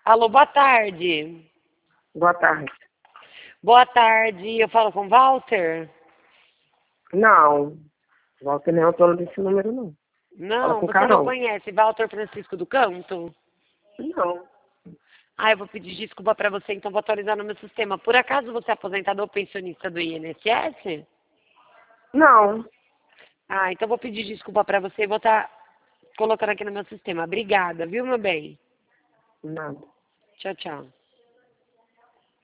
Alô, boa tarde. Boa tarde. Boa tarde, eu falo com o Walter? Não, Walter não é o dono desse número, não. Fala Não, com você não Carol. conhece Walter Francisco do Canto? Não, Ah, eu vou pedir desculpa pra você, então vou atualizar no meu sistema. Por acaso você é aposentado ou pensionista do INSS? não. Ah, então vou pedir desculpa pra você e vou estar colocando aqui no meu sistema. Obrigada, viu, meu bem? Nada. Tchau, tchau.